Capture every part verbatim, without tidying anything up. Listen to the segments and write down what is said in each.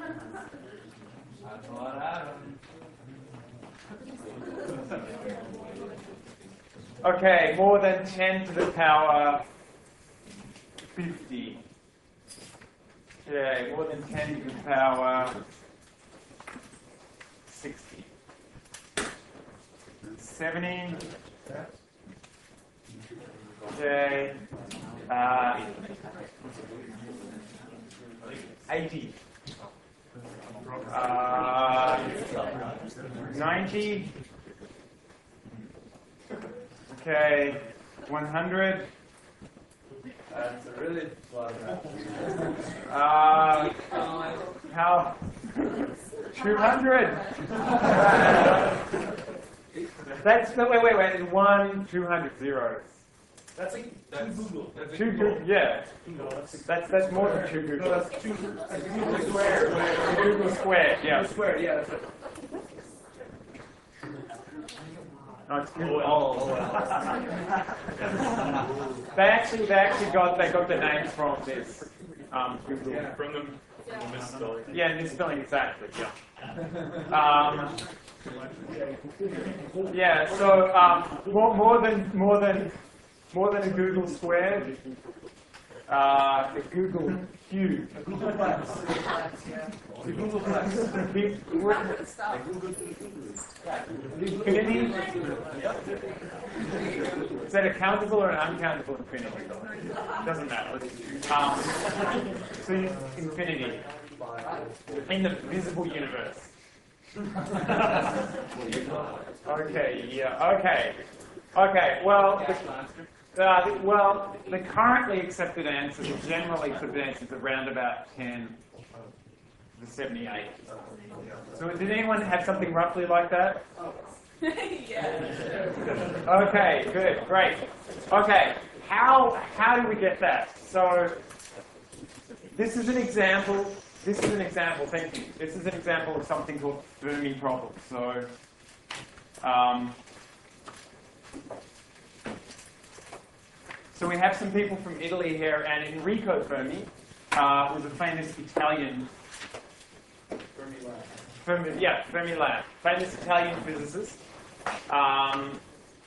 That's a lot of atoms. Okay, more than ten to the power fifty. Okay, more than ten to the power sixty. seventy. Okay. Uh, eighty. Uh, ninety. Okay. one hundred. That's a really lot of atoms. Uh, how? two hundred. That's no wait wait wait one two hundred zeros. That's like that's Google. That's Two Google. Google, yeah. No, that's That's that's more than two no, Google. that's two. That's Google square. Google squared, yeah. Google square. Yeah, that's it. No, it's Google. Oh, oh, They actually they actually got they got the names from this um, Google. Yeah. From the, from the misspelling. Yeah, misspelling exactly. Yeah. Um, yeah. So um, more more than more than more than a Google squared. Uh, a Google cube. Google Plus. The Google Plus. Big- Infinity. Is that a countable or an uncountable infinity? Doesn't matter. Um, so you- infinity in the visible universe. Okay. Yeah. Okay. Okay. Well. The, Uh, the, well, the currently accepted answer, the generally accepted answer is around about ten to seventy-eight. So did anyone have something roughly like that? Yeah. Okay, good, great. Okay, how how do we get that? So this is an example. This is an example. Thank you. This is an example of something called Fermi problem. So. Um, So we have some people from Italy here, and Enrico Fermi uh, was a famous Italian, Fermi Lab. Fermi, yeah, Fermi Lab, famous Italian physicist. Um,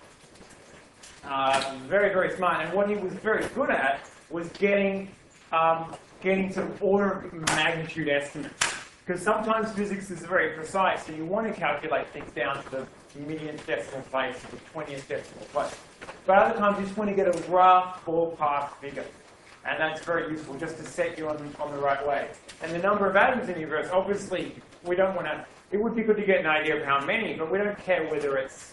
uh, very, very smart, and what he was very good at was getting, um, getting sort of order of magnitude estimates. Because sometimes physics is very precise, so you want to calculate things down to the millionth decimal place or the twentieth decimal place. But other times you just want to get a rough ballpark figure. And that's very useful just to set you on, on the right way. And the number of atoms in the universe, obviously, we don't want to, it would be good to get an idea of how many, but we don't care whether it's,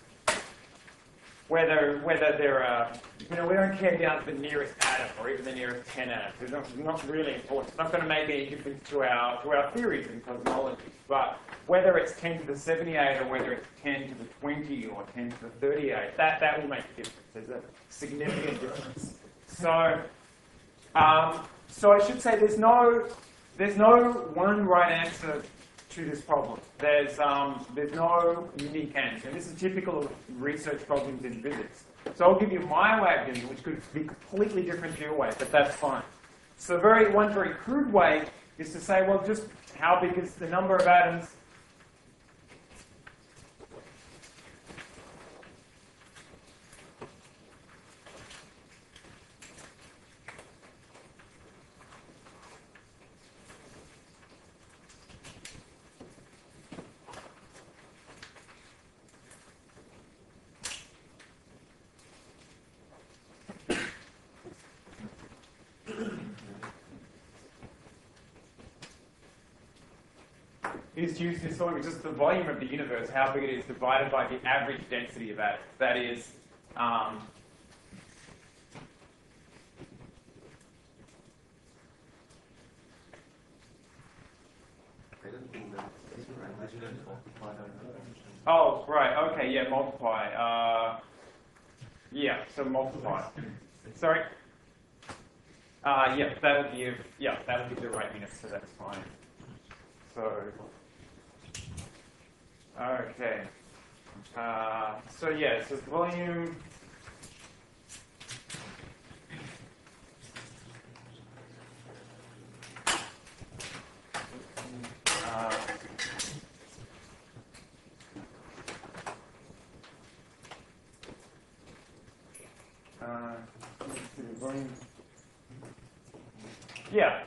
whether whether they're, uh, you know, we don't care down to the nearest atom or even the nearest ten atoms. It's not, not really important. It's not going to make any difference to our to our theories in cosmology. But whether it's ten to the seventy-eight or whether it's ten to the twenty or ten to the thirty-eight, that that will make a difference. There's a significant difference. So, um, so I should say there's no there's no one right answer to this problem. There's um, there's no unique answer. And this is typical of research problems in physics. So I'll give you my way of doing it, which could be completely different to your way, but that's fine. So very one very crude way is to say, well, just how big is the number of atoms? Is to use this formula, just the volume of the universe, how big it is, divided by the average density of atoms. That is, um, oh, right, okay, yeah, multiply. Uh, yeah, so multiply. Sorry? Uh, yeah, that'll give, yeah, that'll give the right units, so that's fine. So, okay. Uh, so yeah, so volume.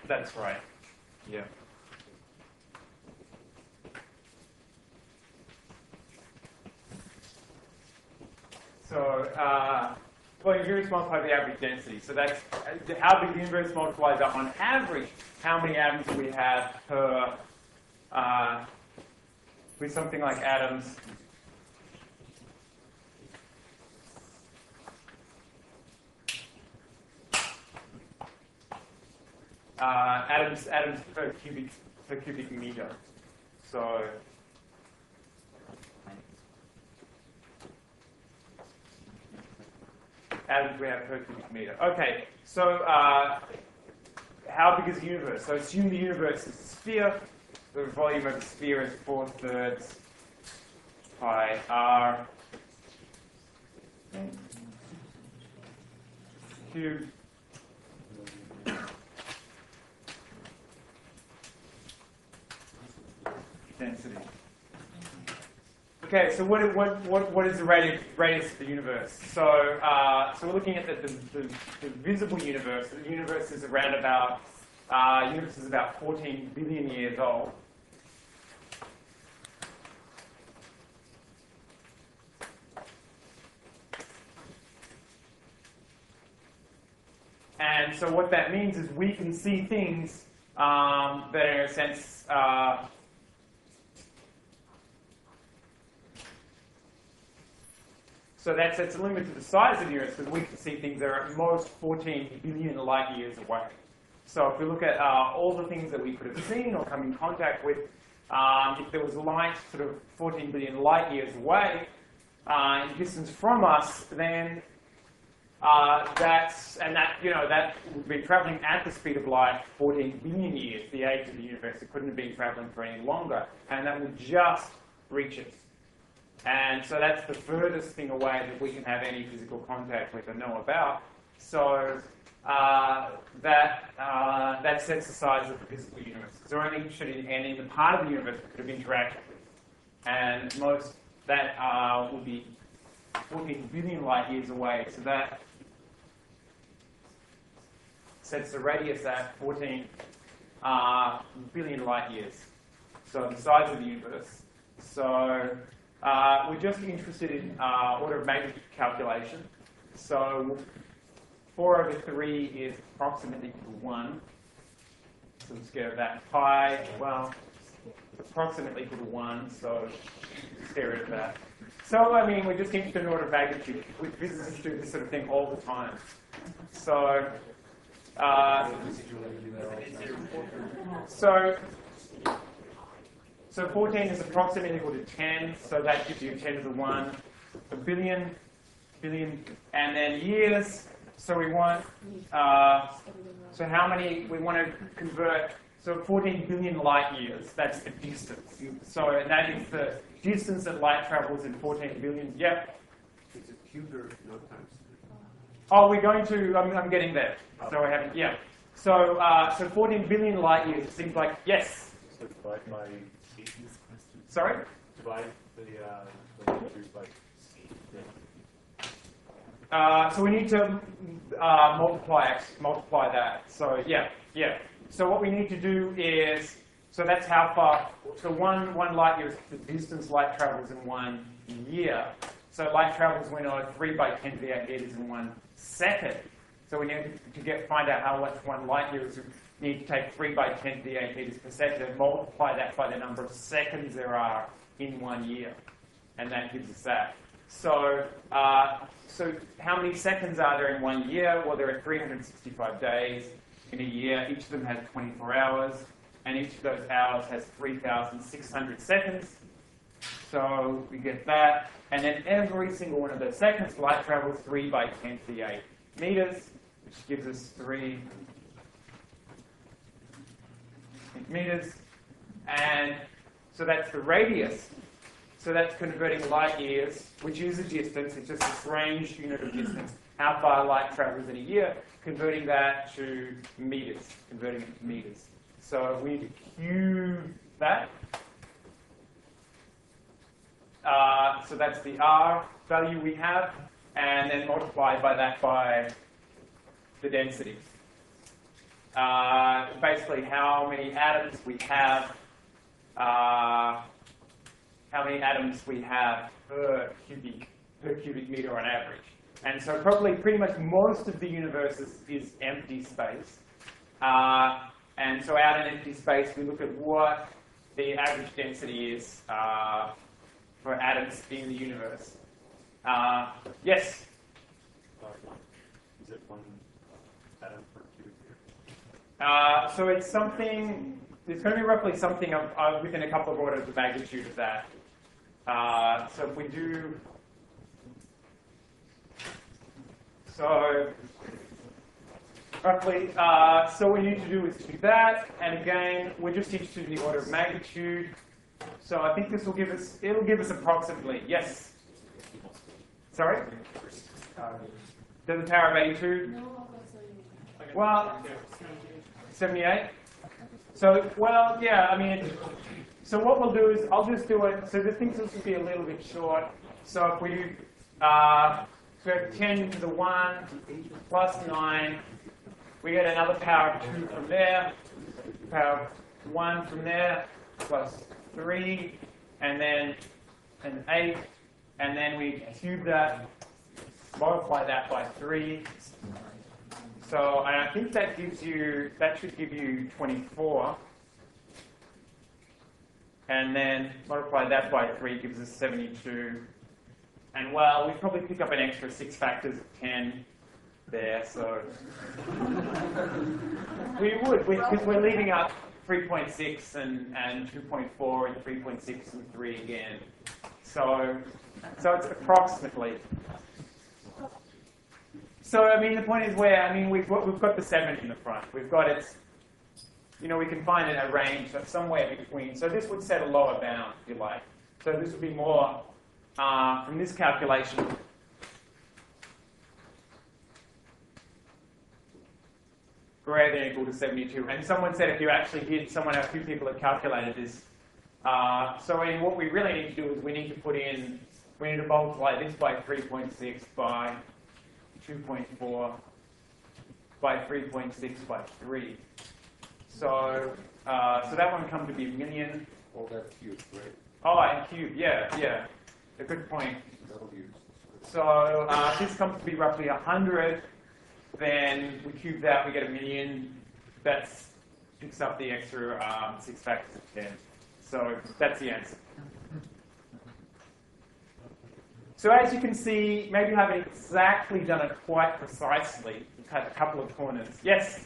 that's right. Yeah. So, uh, well, the universe multiplied by the average density. So that's uh, how big the universe multiplies up on average, how many atoms we have per, uh, with something like atoms. Uh, atoms, atoms per cubic per cubic meter. So atoms we have per cubic meter. Okay, so uh, how big is the universe? So assume the universe is a sphere. The volume of the sphere is four thirds pi r cubed. Density. Okay, so what, what, what, what is the radius, radius of the universe? So, uh, so we're looking at the, the, the, the visible universe. The universe is around about, uh, universe is about fourteen billion years old. And so what that means is we can see things um, that are in a sense, uh, so that sets a limit to the size of the universe because we can see things that are at most fourteen billion light years away. So if we look at uh, all the things that we could have seen or come in contact with, um, if there was light sort of fourteen billion light years away uh, in distance from us, then uh, that's, and that, you know, that would be traveling at the speed of light fourteen billion years, the age of the universe. It couldn't have been traveling for any longer, and that would just reach us. And so that's the furthest thing away that we can have any physical contact with or know about. So uh, that uh, that sets the size of the physical universe. Because we're only interested in, and in the part of the universe we could have interacted with. And most, that uh, would be fourteen billion light years away. So that sets the radius at fourteen uh, billion light years. So the size of the universe. So Uh, we're just interested in uh, order of magnitude calculation. So four over three is approximately equal to one. So let's get that. Pi, well, approximately equal to one, so let's get rid of that. So, I mean, we're just interested in order of magnitude. We physicists do this sort of thing all the time. So, uh, so, So fourteen is approximately equal to ten, so that gives you ten to the one, a billion, billion, and then years. So we want, uh, so how many, we want to convert, so fourteen billion light years, that's the distance. So that is the distance that light travels in fourteen billion, yep. It's a cube or no times? Oh, we're going to, I'm, I'm getting there. So I haven't, yeah. So, uh, so fourteen billion light years, it seems like, yes. So divide by eight. Sorry? Divide the uh, the magnitude by eight. Uh, so we need to uh, multiply multiply that. So yeah, yeah. So what we need to do is, so that's how far. So one one light year is the distance light travels in one year. So light travels when on three by ten to the eight meters in one second. So we need to get find out how much one light year is. We need to take three by ten to the eight meters per second and multiply that by the number of seconds there are in one year, and that gives us that. So, uh, so how many seconds are there in one year? Well, there are three hundred sixty-five days in a year. Each of them has twenty-four hours, and each of those hours has three thousand six hundred seconds. So we get that, and then every single one of those seconds, light travels three by ten to the eight meters, which gives us three meters, and so that's the radius. So that's converting light years, which is a distance. It's just a strange unit of distance. How far light travels in a year, converting that to meters, converting it to meters. So we need to cube that. Uh, so that's the R value we have, and then multiply by that by the density. uh, basically how many atoms we have, uh, how many atoms we have per cubic per cubic meter on average. And so probably pretty much most of the universe is, is empty space. Uh, and so out in empty space, we look at what the average density is uh, for atoms in the universe. Uh, yes? Is it one atom per cubic meter? Uh, so it's something, it's going to be roughly something of, uh, within a couple of orders of magnitude of that. Uh, so if we do, so roughly, uh, so what we need to do is do that, and again, we're just interested in the order of magnitude. So I think this will give us, it'll give us approximately, yes? Sorry? Does the power of eighty-two? Well, seventy-eight? So, well, yeah, I mean, so what we'll do is, I'll just do it, so this thing will be a little bit short. So if we do, uh, so we have ten to the one plus nine, we get another power of two from there, power of one from there, plus three, and then an eight, and then we cube that, multiply that by three. So and I think that gives you, that should give you twenty-four. And then multiply that by three gives us seventy-two. And well, we probably pick up an extra six factors of ten there, so we would, because we're leaving up three point six and, and two point four and three point six and three again. So, so it's approximately. So, I mean, the point is where, I mean, we've got, we've got the seven in the front. We've got its, you know, we can find it a range of somewhere between. So this would set a lower bound, if you like. So this would be more, uh, from this calculation, greater than or equal to seventy-two. And someone said if you actually did, someone, a few people have calculated this. Uh, so I mean, what we really need to do is we need to put in, we need to multiply this by three point six by two point four by three point six by three. So, uh, so that one comes to be a million. All that cube, right? Oh, and cube, yeah, yeah. A good point. W. So uh, this comes to be roughly one hundred. Then we cube that, we get a million. That picks up the extra um, six factors of ten. So that's the answer. So as you can see, maybe I haven't exactly done it quite precisely. We've had a couple of corners. Yes?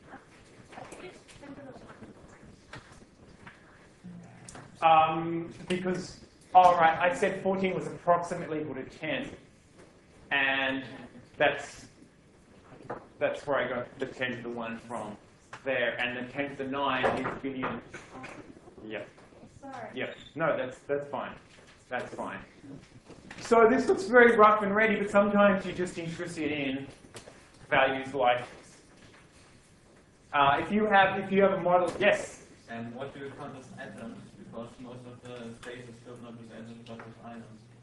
Um, because, all right, I said fourteen was approximately equal to ten. And that's, that's where I got the ten to the one from there. And the ten to the nine is billion. Yep. Sorry. Yep. No, that's, that's fine. That's fine. So this looks very rough and ready, but sometimes you're just interested in values like this. Uh, if you have, if you have a model, yes. And what do you count as atoms? Because most of the space is filled not with atoms but with ions.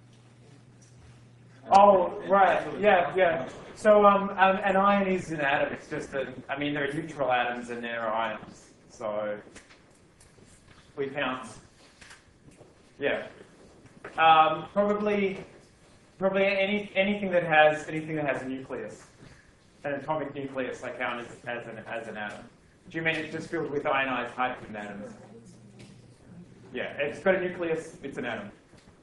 Oh, right. Yeah, yeah. So um, um, an ion is an atom. It's just that, I mean, there are neutral atoms and there are ions. So we count. Yeah. Um, probably, probably any anything that has anything that has a nucleus, an atomic nucleus, I count as as an as an atom. Do you mean it's just filled with ionized hydrogen atoms? Yeah, it's got a nucleus. It's an atom.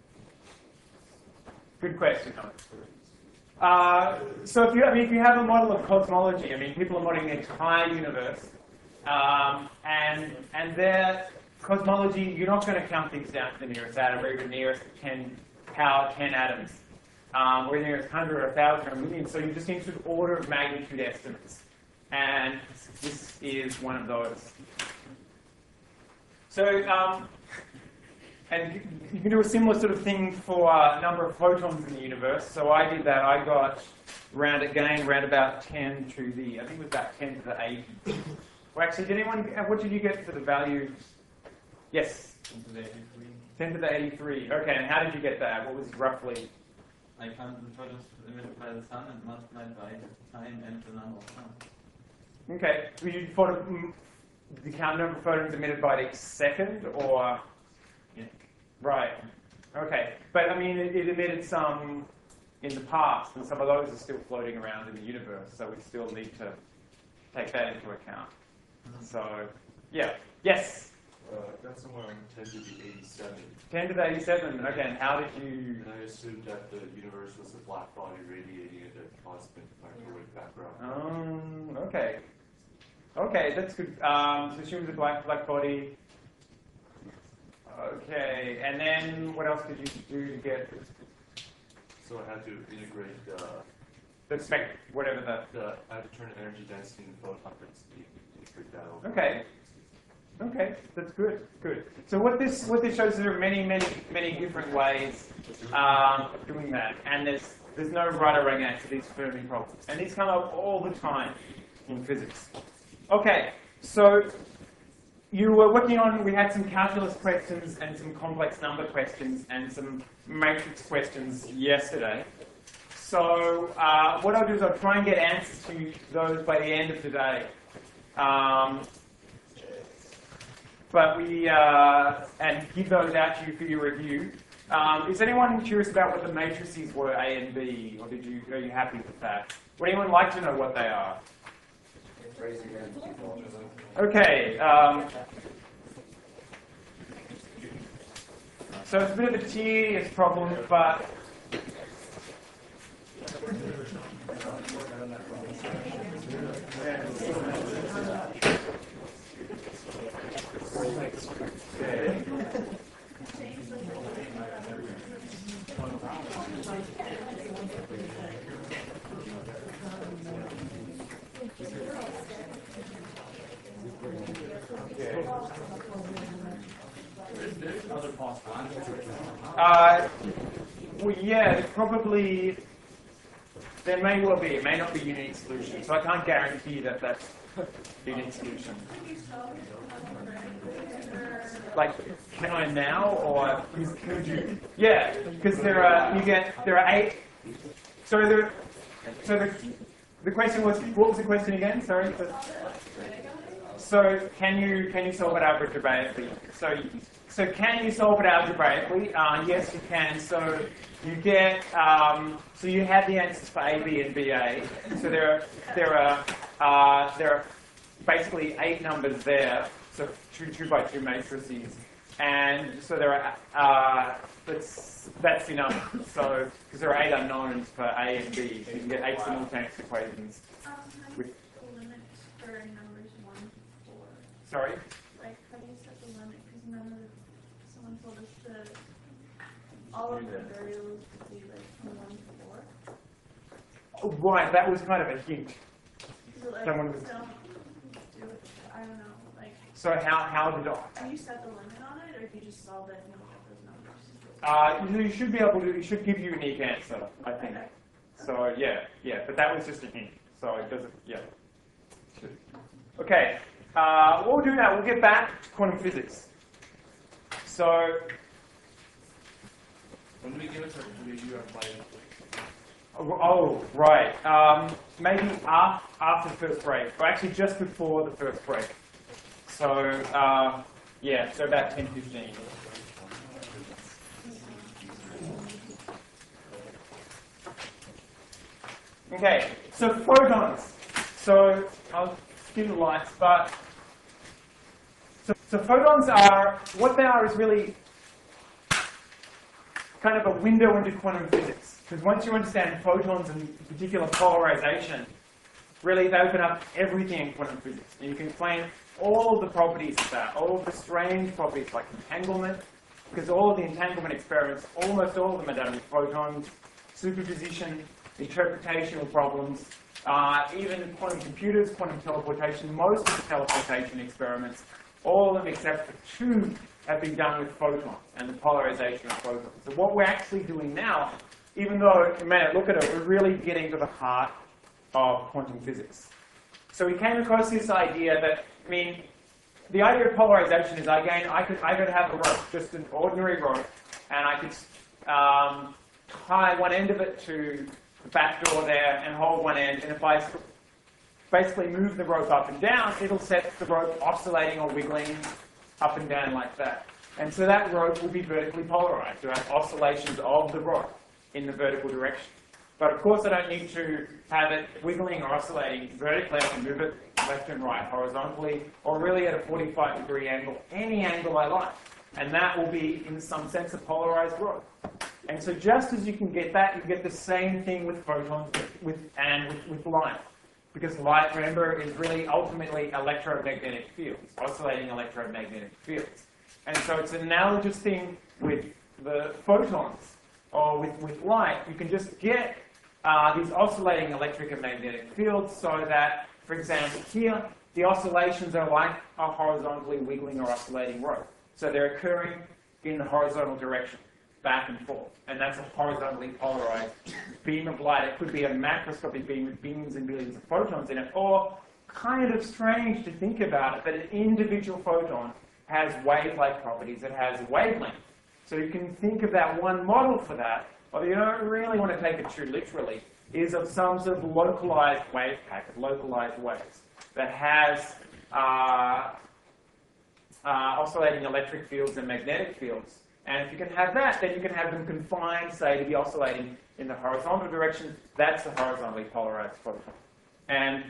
Good question. Uh, so if you, I mean, if you have a model of cosmology, I mean, people are modeling the entire universe, um, and and their cosmology, you're not going to count things down to the nearest atom or even nearest ten power ten atoms, um, or the nearest hundred or a thousand or a million. So you just need to do order of magnitude estimates, and this is one of those. So, um, and you can do a similar sort of thing for a uh, number of photons in the universe. So I did that. I got round again, round about ten to the, I think it was about ten to the eighty. Well, actually, did anyone? What did you get for the value? Yes. ten to the eighty-three. ten to the eighty-three. Okay, and how did you get that? What was it roughly? I counted the photons emitted by the sun and multiplied by time and the number of suns. Okay. Will you photo, mm, the count number of photons emitted by each second, or? Yeah. Right. Okay. But I mean, it, it emitted some in the past, and some of those are still floating around in the universe, so we still need to take that into account. So, yeah. Yes? Uh, I got somewhere on ten to the eighty-seven. ten to the eighty-seven. Okay, and how did you... And I assumed that the universe was a black body radiating at a constant microwave background. Um, okay. Okay, that's good. Um, so assume the black, black body. Okay, and then what else did you do to get So I had to integrate uh, the spec, whatever the... the, I had to turn the energy density and photon density to integrate that over. Okay. Okay, that's good, good. So what this what this shows is there are many, many, many different ways um, of doing that, and there's there's no right or wrong answer to these Fermi problems, and these come up all the time in physics. Okay, so you were working on, we had some calculus questions and some complex number questions and some matrix questions yesterday. So uh, what I'll do is I'll try and get answers to those by the end of today. Um, But we, uh, and give those out to you for your review. Um, is anyone curious about what the matrices were, A and B, or did you, are you happy with that? Would anyone like to know what they are? Okay. Um, so it's a bit of a tedious problem, but Uh, well, yeah, probably, there may well be. It may not be a unique solution, so I can't guarantee that that's a unique solution. Like, can I now, or could you? Yeah, because there are, you get, there are eight, so the, so the, the question was, what was the question again? Sorry. So can you, can you solve it algebraically? So, so can you solve it algebraically? Uh, yes, you can. So you get, um, so you have the answers for A, B, and B A. So there are, there are, uh, there are basically eight numbers there. So two, two by two matrices. And so there are, uh, that's, that's enough. So, because there are eight unknowns for A and B. So you can get eight simultaneous equations. Um, how do you set the limit for numbers one to four? Sorry? Like, how do you set the limit? Because none of, someone told us that all of the variables would be like from one to four. Oh, right, that was kind of a hint. So like, Someone was- don't do it, I don't know, like, So how, how did I? do you set the limit on it, or do you just solve it and look at those numbers? Uh, you you should be able to, it should give you a unique answer, I think. Okay. So yeah, yeah, but that was just a hint. So it doesn't, yeah. Should. Okay, uh, what we'll do now, we'll get back to quantum physics. So, When we give it to the you apply oh, oh right, um, maybe after, after the first break, or actually just before the first break. So, uh, yeah, so about ten fifteen. Okay, so photons. So I'll skim the lights, but so, so photons are, what they are is really kind of a window into quantum physics. Because once you understand photons and particular polarization, really they open up everything in quantum physics. And you can claim all of the properties of that, all of the strange properties like entanglement, because all of the entanglement experiments, almost all of them are done with photons, superposition, interpretational problems, uh, even quantum computers, quantum teleportation, most of the teleportation experiments, all of them except for two have been done with photons and the polarization of photons. So what we're actually doing now, even though you may not look at it, we're really getting to the heart of quantum physics. So we came across this idea that, I mean, the idea of polarization is, again, I could, I could have a rope, just an ordinary rope, and I could um, tie one end of it to the back door there and hold one end, and if I basically move the rope up and down, it'll set the rope oscillating or wiggling up and down like that. And so that rope will be vertically polarized. You have oscillations of the rope in the vertical direction. But of course, I don't need to have it wiggling or oscillating vertically. I can move it left and right, horizontally, or really at a forty-five degree angle, any angle I like. And that will be, in some sense, a polarized rope. And so just as you can get that, you get the same thing with photons with, and with, with light. Because light, remember, is really ultimately electromagnetic fields, oscillating electromagnetic fields. And so it's an analogous thing with the photons, or with, with light. You can just get uh, these oscillating electric and magnetic fields so that, for example, here, the oscillations are like a horizontally wiggling or oscillating rope. So they're occurring in the horizontal direction, back and forth. And that's a horizontally polarized beam of light. It could be a macroscopic beam with billions and billions of photons in it, or kind of strange to think about it, that an individual photon has wave-like properties. It has wavelength. So you can think of that one model for that, although you don't really want to take it too literally, is of some sort of localized wave packet, localized waves, that has uh, uh, oscillating electric fields and magnetic fields. And if you can have that, then you can have them confined, say, to be oscillating in the horizontal direction. That's a horizontally polarized photon. And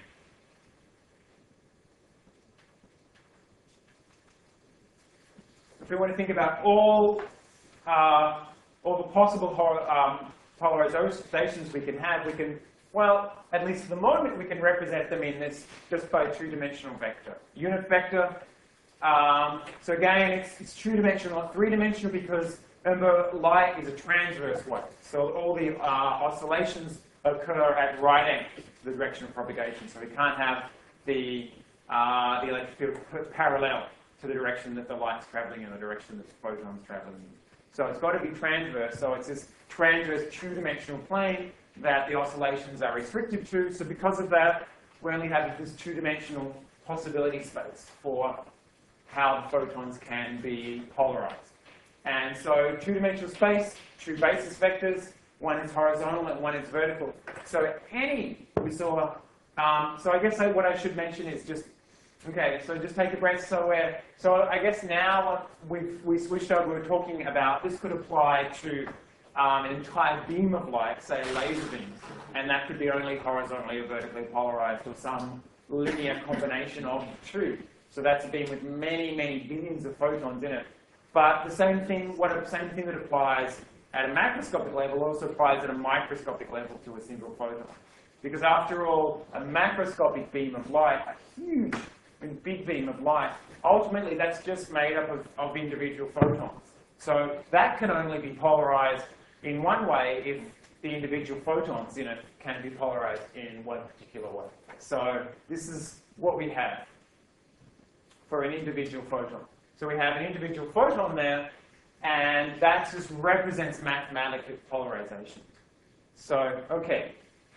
if we want to think about all, uh, all the possible um, polarizations we can have, we can, well, at least for the moment, we can represent them in this just by a two-dimensional vector. Unit vector. Um, so again, it's, it's two-dimensional, not three-dimensional, because remember, light is a transverse wave. So all the uh, oscillations occur at right angles to the direction of propagation. So we can't have the, uh, the electric field parallel to the direction that the light's traveling in, the direction that the photon's traveling in. So it's got to be transverse. So it's this transverse two-dimensional plane that the oscillations are restricted to. So because of that, we only have this two-dimensional possibility space for how the photons can be polarized. And so two-dimensional space, two basis vectors, one is horizontal and one is vertical. So any, we saw, um, so I guess I, what I should mention is just, okay, so just take a breath. So we're, so I guess now we've we switched over, we were talking about, this could apply to um, an entire beam of light, say laser beams, and that could be only horizontally or vertically polarized, or some linear combination of the two. So that's a beam with many, many billions of photons in it. But the same thing, what the same thing that applies at a macroscopic level also applies at a microscopic level to a single photon. Because after all, a macroscopic beam of light, a huge and big beam of light, ultimately that's just made up of, of individual photons. So that can only be polarized in one way if the individual photons in it can be polarized in one particular way. So this is what we have for an individual photon. So we have an individual photon there, and that just represents mathematical polarization. So, okay.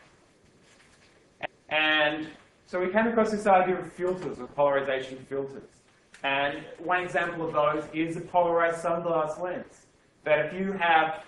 And so we came across this idea of filters, of polarization filters. And one example of those is a polarized sunglass lens. That if you have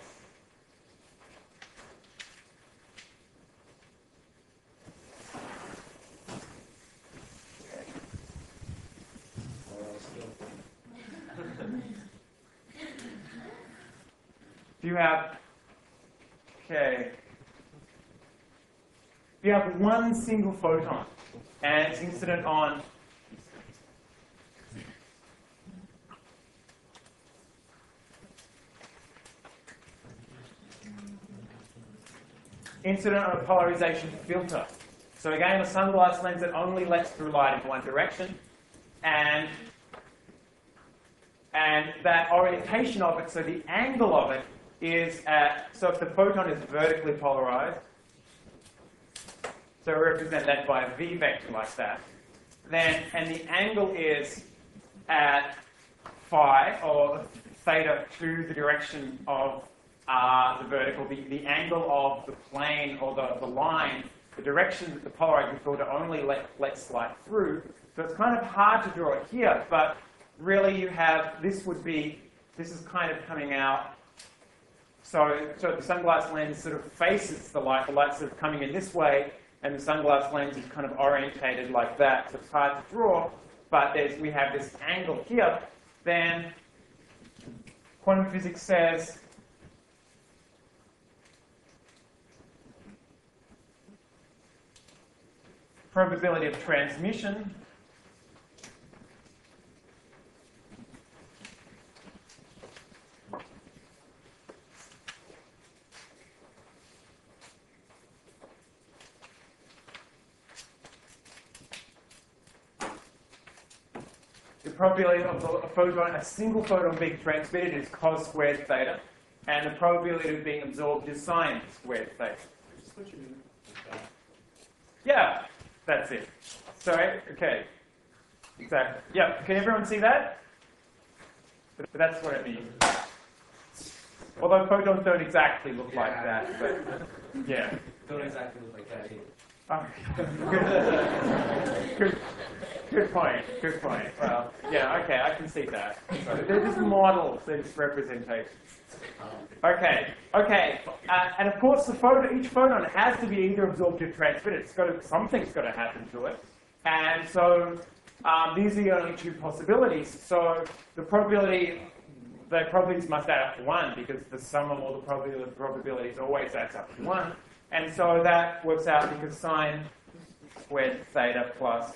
If you have, okay, if you have one single photon and it's incident on incident on a polarization filter. So again, a sunglass lens that only lets through light in one direction, and and that orientation of it, so the angle of it is at, so if the photon is vertically polarized, so represent that by a V vector like that, then, and the angle is at phi, or theta, to the direction of uh, the vertical, the, the angle of the plane, or the, the line, the direction that the polarizing filter only let, lets light through. So it's kind of hard to draw it here, but really you have, this would be, this is kind of coming out. So, so the sunglass lens sort of faces the light, the light's sort of coming in this way, and the sunglass lens is kind of orientated like that, so it's hard to draw, but there's, we have this angle here, then quantum physics says probability of transmission the probability of a photon, a single photon being transmitted is cos squared theta, and the probability of being absorbed is sine squared theta. Yeah, that's it. Sorry, okay. Exactly. Yeah, can everyone see that? But that's what it means. Although photons don't exactly look like that, but yeah. Don't exactly look like that either. Oh, good. good, good point. Good point. Well, yeah, okay, I can see that. So they're just models, they're just representations. Okay, okay, uh, and of course, the photon, each photon has to be either absorbed or transmitted. It's got to, something's got to happen to it, and so um, these are the only two possibilities. So the probability, the probabilities must add up to one because the sum of all the probability, probabilities always adds up to one. And so that works out because sine squared theta plus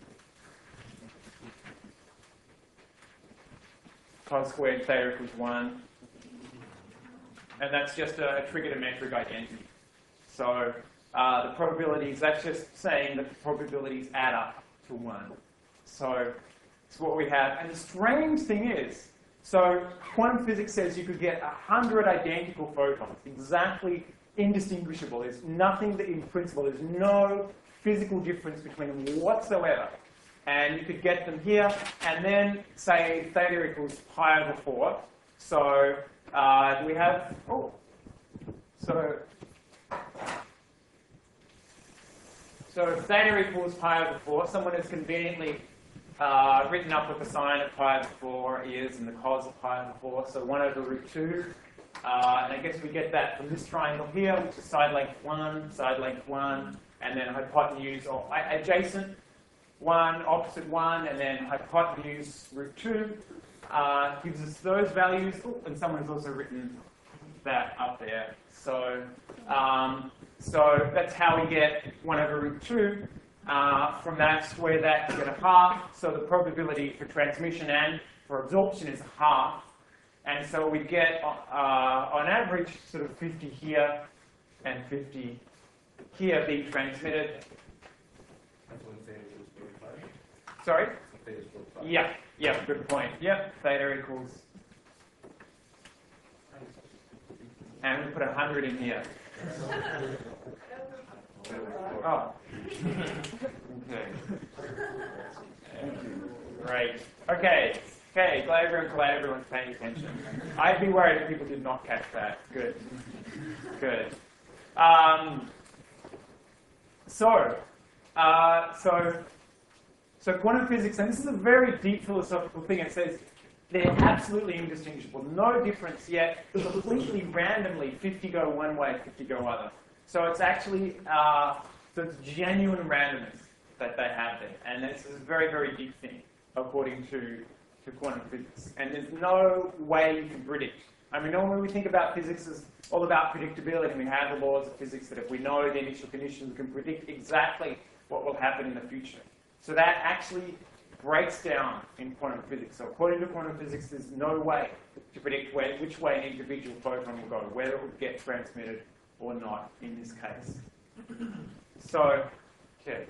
cos squared theta equals one. And that's just a trigonometric identity. So uh, the probabilities, that's just saying that the probabilities add up to one. So it's what we have. And the strange thing is, so quantum physics says you could get one hundred identical photons, exactly indistinguishable. There's nothing that in principle, there's no physical difference between them whatsoever. And you could get them here, and then say theta equals pi over four. So uh, we have, oh, so, so theta equals pi over four. Someone has conveniently uh, written up what the sine of pi over four is and the cos of pi over four. So one over root two. Uh, and I guess we get that from this triangle here, which is side length one, side length one, and then hypotenuse or adjacent one, opposite one, and then hypotenuse root two. Uh, gives us those values. Ooh, and someone has also written that up there. So, um, so that's how we get one over root two. Uh, from that, square that to get a half. So the probability for transmission and for absorption is half. And so we get, uh, on average, sort of fifty here and fifty here being transmitted. That's when theta equals forty-five. Sorry? Theta is forty-five. Yeah, yeah, good point. Yep, theta equals. And we put one hundred in here. Oh. Okay. Great. Okay. Okay, glad everyone, glad everyone's paying attention. I'd be worried if people did not catch that. Good. Good. Um, so, uh, so, so quantum physics, and this is a very deep philosophical thing. It says they're absolutely indistinguishable. No difference yet. Completely randomly, fifty go one way, fifty go other. So it's actually, uh, so it's genuine randomness that they have there. And this is a very, very deep thing, according to to quantum physics. And there's no way you can predict. I mean, normally we think about physics as all about predictability, and we have the laws of physics that if we know the initial conditions, we can predict exactly what will happen in the future. So that actually breaks down in quantum physics. So according to quantum physics, there's no way to predict where, which way an individual photon will go, whether it would get transmitted or not in this case. So, okay.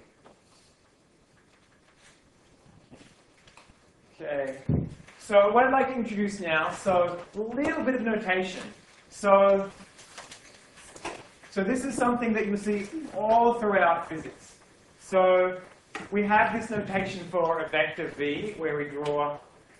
Okay, so what I'd like to introduce now, so a little bit of notation. So, so this is something that you'll see all throughout physics. So we have this notation for a vector v, where we draw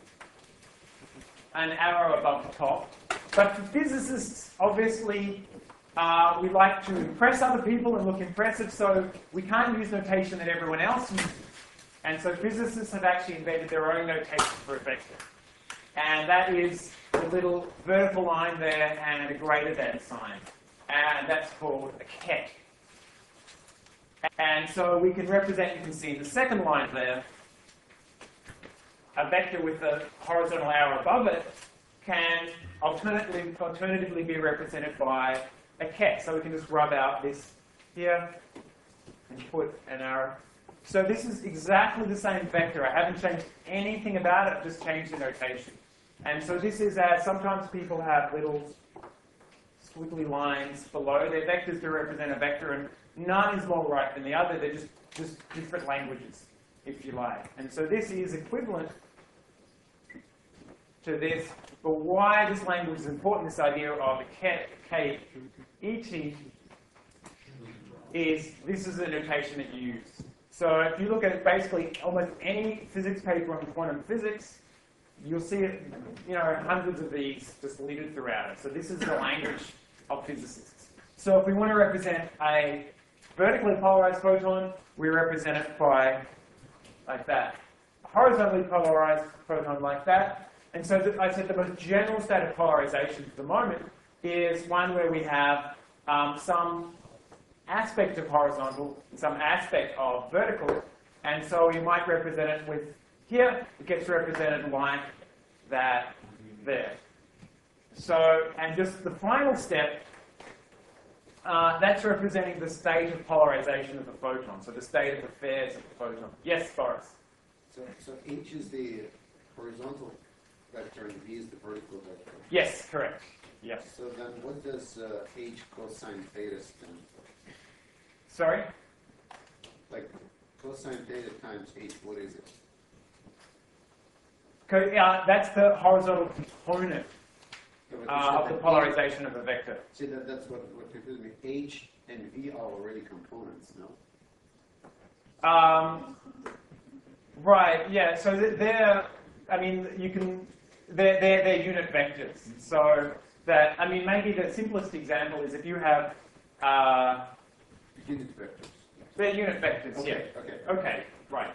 an arrow above the top. But for physicists, obviously, uh, we like to impress other people and look impressive, so we can't use notation that everyone else uses. And so physicists have actually invented their own notation for a vector. And that is a little vertical line there and a greater than sign. And that's called a ket. And so we can represent, you can see in the second line there, a vector with a horizontal arrow above it can alternatively, alternatively be represented by a ket. So we can just rub out this here and put an arrow. So this is exactly the same vector. I haven't changed anything about it, just changed the notation. And so this is as sometimes people have little squiggly lines below their vectors to represent a vector, and none is more right than the other. They're just, just different languages, if you like. And so this is equivalent to this. But why this language is important, this idea of a ket, K E T, is this is the notation that you use. So if you look at basically almost any physics paper on quantum physics, you'll see it, you know, hundreds of these just littered throughout it. So this is the language of physicists. So if we want to represent a vertically polarized photon, we represent it by like that. A horizontally polarized photon like that. And so th I said the most general state of polarization at the moment is one where we have um, some aspect of horizontal, some aspect of vertical, and so we might represent it with, here, it gets represented like that there. So, and just the final step, uh, that's representing the state of polarization of the photon, so the state of affairs of the photon. Yes, Boris? So, so H is the horizontal vector and V is the vertical vector. Yes, correct. Yes. So then what does uh, H cosine theta stand? Sorry? Like cosine theta times H, what is it? Co uh, that's the horizontal component Yeah, but you uh, said of the that polarization of a vector. H, see, that, that's what, what confused me. H and V are already components, no? Um, right, yeah, so th- they're, I mean, you can, they're, they're, they're unit vectors. So that, I mean, maybe the simplest example is if you have, uh, Unit vectors. they're unit vectors, Okay, yeah. okay. Okay, right.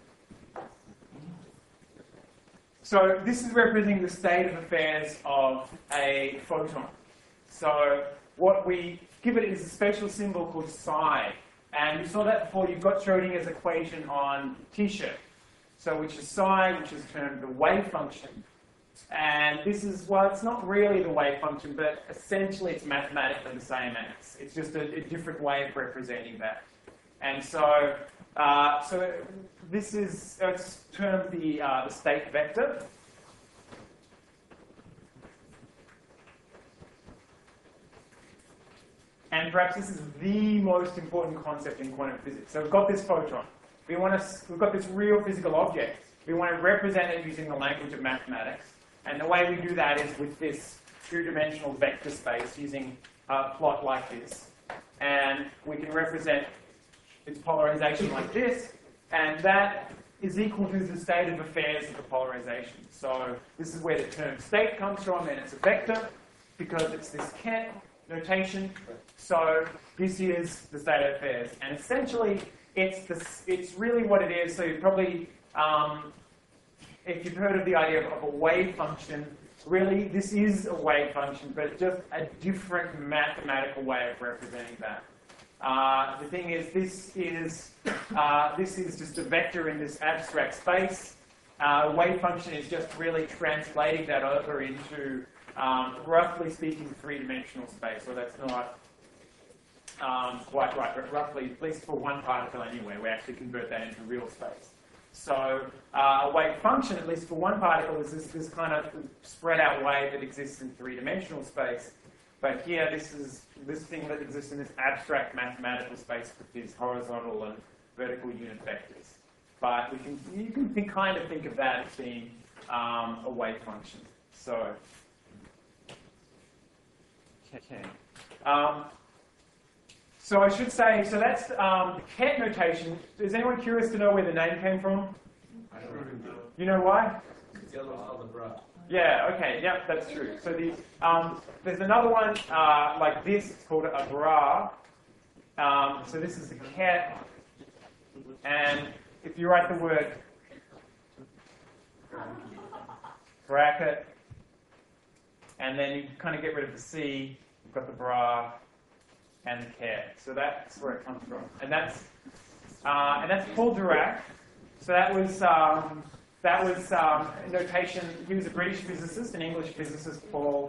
So this is representing the state of affairs of a photon. So what we give it is a special symbol called psi. And you saw that before. You've got Schrodinger's equation on T-shirt. So which is psi, which is termed the wave function. And this is, well, it's not really the wave function, but essentially it's mathematically the same as. It's just a, a different way of representing that. And so, uh, so this is, it's termed the, uh, the state vector. And perhaps this is the most important concept in quantum physics. So we've got this photon. We want to, we've got this real physical object. We want to represent it using the language of mathematics. And the way we do that is with this two-dimensional vector space using a plot like this. And we can represent its polarization like this. And that is equal to the state of affairs of the polarization. So this is where the term state comes from, and it's a vector because it's this ket notation. So this is the state of affairs. And essentially, it's, this, it's really what it is. So you probably, um, if you've heard of the idea of, of a wave function, really this is a wave function, but just a different mathematical way of representing that. Uh, the thing is, this is uh, this is just a vector in this abstract space. Uh, wave function is just really translating that over into, um, roughly speaking, three-dimensional space. So that's not um, quite right, but roughly, at least for one particle anyway, we actually convert that into real space. So uh, a wave function, at least for one particle, is this, this kind of spread-out wave that exists in three-dimensional space. But here, this is this thing that exists in this abstract mathematical space with these horizontal and vertical unit vectors. But we can, you can think, kind of think of that as being um, a wave function. So, okay. Um, so I should say, so that's um, the ket notation. Is anyone curious to know where the name came from? I don't even know. You know why? It's yellow algebra. Yeah, okay, yep, that's true. So the, um, there's another one uh, like this, it's called a bra. Um, so this is the ket, and if you write the word bracket, and then you kind of get rid of the C, you've got the bra, and the ket. So that's where it comes from. And that's uh, and that's Paul Dirac. So that was um, that was um, notation. He was a British physicist, an English physicist, Paul.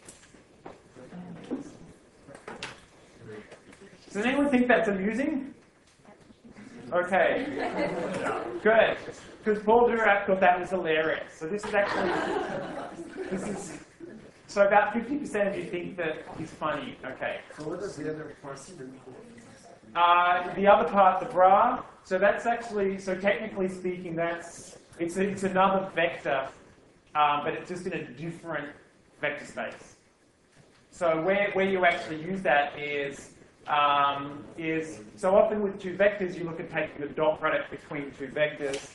Does anyone think that's amusing? Okay, good. Because Paul Dirac thought that was hilarious. So this is actually, this is, so about fifty percent of you think that he's funny. Okay. So what does the other part do? Uh, the other part, the bra, so that's actually, so technically speaking, that's, it's, a, it's another vector, um, but it's just in a different vector space. So where, where you actually use that is, um, is, so often with two vectors, you look at taking the dot product between two vectors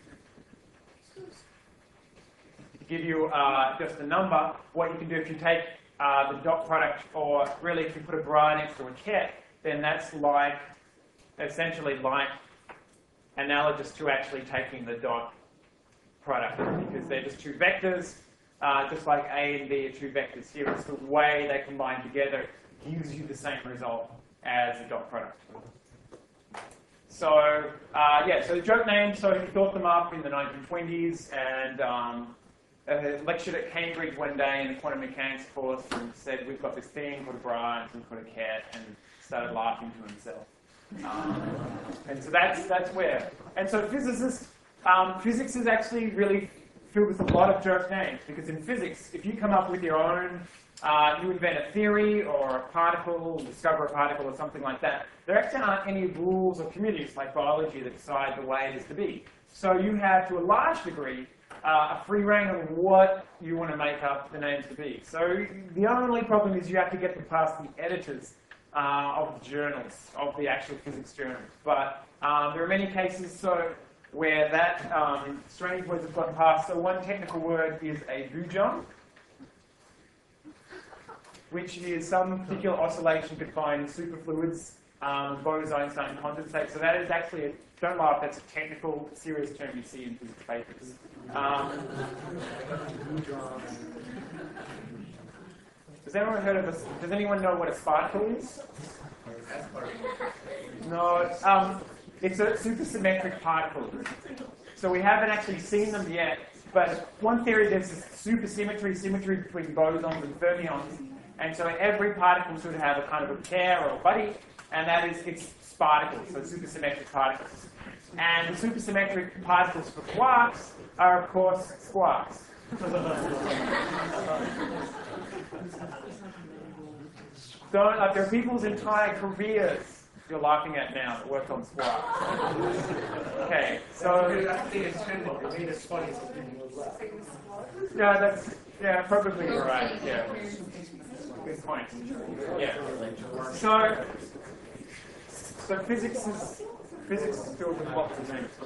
to give you uh, just a number. What you can do if you take uh, the dot product, or really if you put a bra next to a ket, then that's like, essentially like analogous to actually taking the dot product, because they're just two vectors, uh, just like A and B are two vectors here. It's the way they combine together gives you the same result as the dot product. So, uh, yeah, so the joke name, so he thought them up in the nineteen twenties, and um, uh, lectured at Cambridge one day in the quantum mechanics course and said, we've got this thing called a bra, and we put a ket, and started laughing to himself. Um, and so that's that's where. And so physicists, um, physics is actually really filled with a lot of joke names, because in physics, if you come up with your own, uh, you invent a theory or a particle, discover a particle or something like that, there actually aren't any rules or communities like biology that decide the way it is to be. So you have, to a large degree, uh, a free reign of what you want to make up the names to be. So the only problem is you have to get them past the editors Uh, of the journals, of the actual physics journals. But um, there are many cases so where that um, strange words have gone past. So one technical word is a boson, which is some particular oscillation defined in superfluids, um, Bose-Einstein condensate. So that is actually, a, don't laugh, that's a technical, serious term you see in physics papers. Um, Has anyone heard of a, does anyone know what a sparkle is? No, um, it's a supersymmetric particle. So we haven't actually seen them yet, but one theory, there's this supersymmetry, symmetry between bosons and fermions, and so every particle should have a kind of a pair or a buddy, and that is its particles, so supersymmetric particles. And the supersymmetric particles for quarks are, of course, squarks. Don't, like, there are people's entire careers you're laughing at now that work on squarks. Okay, so I think it's intended. It made us funny, so people will laugh. yeah, that's yeah, probably you're right. Yeah, good point. Yeah. So, so physics is physics is filled with lots of names.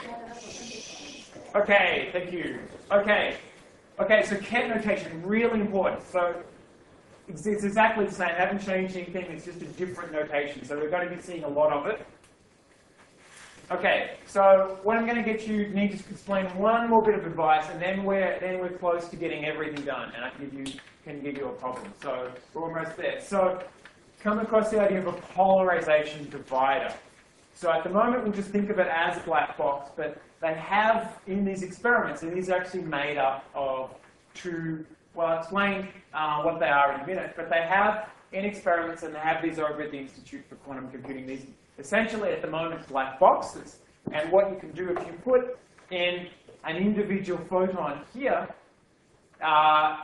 Okay, thank you. Okay, okay. So ket notation, really important. So. It's, it's exactly the same. I haven't changed anything. It's just a different notation. So we're going to be seeing a lot of it. Okay. So what I'm going to get you need to explain one more bit of advice, and then we're then we're close to getting everything done, and I can give you can give you a problem. So we're almost there. So come across the idea of a polarization divider. So at the moment we'll just think of it as a black box, but they have in these experiments, and these are actually made up of two. Well, I'll explain uh, what they are in a minute, but they have in experiments, and they have these over at the Institute for Quantum Computing, these essentially at the moment black boxes. And what you can do if you put in an individual photon here, uh,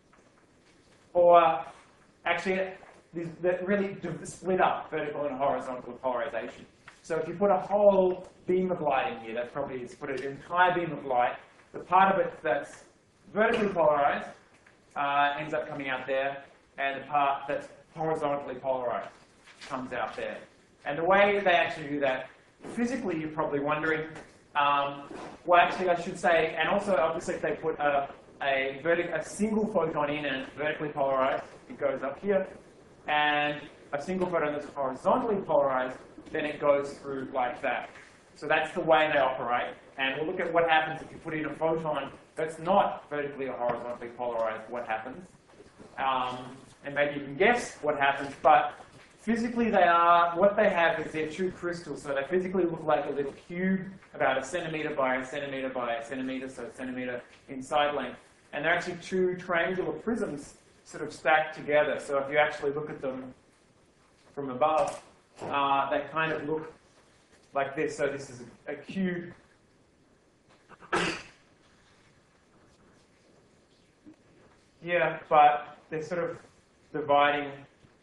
or actually these that really split up vertical and horizontal polarization. So if you put a whole beam of light in here, that's probably is put an entire beam of light, the part of it that's vertically polarized Uh, ends up coming out there, and the part that's horizontally polarized comes out there. And the way they actually do that, physically, you're probably wondering, um, well, actually, I should say, and also, obviously, if they put a, a, vertic a single photon in and it's vertically polarized, it goes up here, and a single photon that's horizontally polarized, then it goes through like that. So that's the way they operate, and we'll look at what happens if you put in a photon that's not vertically or horizontally polarized, what happens. Um, and maybe you can guess what happens, but physically they are, what they have is they're true crystals, so they physically look like a little cube, about a centimetre by a centimetre by a centimetre, so a centimetre in side length. And they're actually two triangular prisms sort of stacked together. So if you actually look at them from above, uh, they kind of look like this. So this is a, a cube. Yeah, but they're sort of dividing.